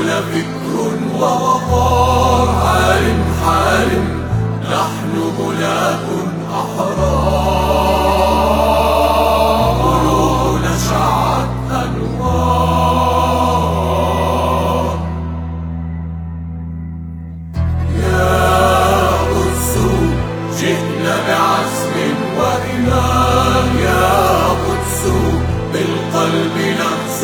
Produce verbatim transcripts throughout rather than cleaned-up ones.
لفكر ووقار عالم حالم، نحن ملاك أحرار، قلوبنا شعت أنوار. يا قدس جئنا بعزم وإيمان، يا قدس بالقلب نفس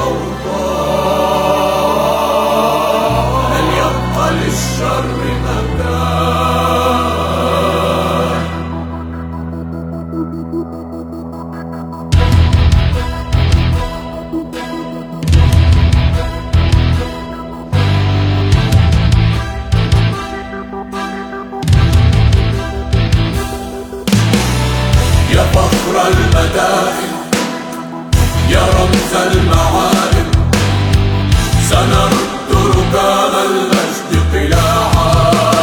الأوطان، هل يبقى للشر مكان؟ يا فخر المدائن، يا رمز المعالم، سنرد ركام المجد قلاعا،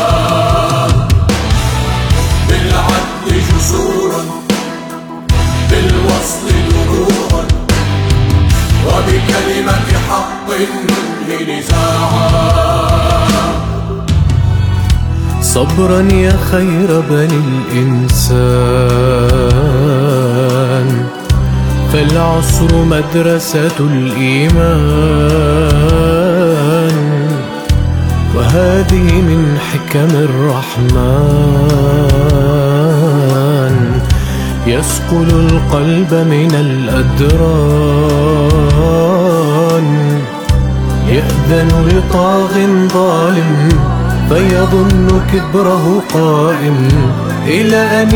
بالعدل جسورا، بالوصل دروعا، وبكلمة حق ننهي نزاعا. صبرا يا خير بني الإنسان، فالعصر مدرسة الإيمان، وهذه من حكم الرحمن، يسقل القلب من الأدران، يأذن لطاغ ظالم فيظن كبره قائم، إلى أن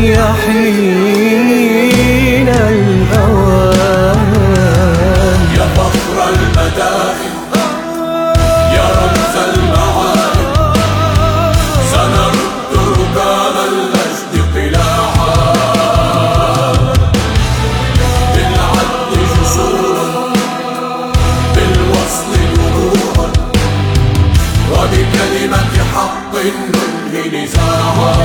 يحين الأوان. يا فخر المدائن، يا رمز المعالم، سنرد ركام المجد قلاعا، بالعدل جسورا، بالوصل دروعا، وبكلمة حق ننهي نزاعا.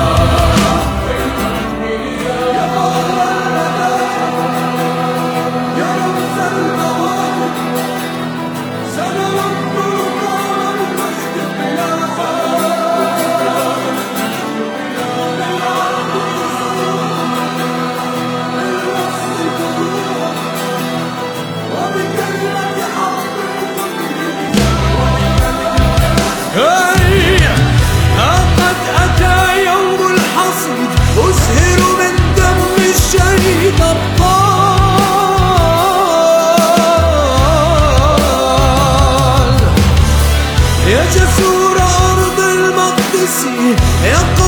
لقد أتى يوم الحصد، أزهر من دم الشهيد الطال. يا جسور أرض المقدس، يا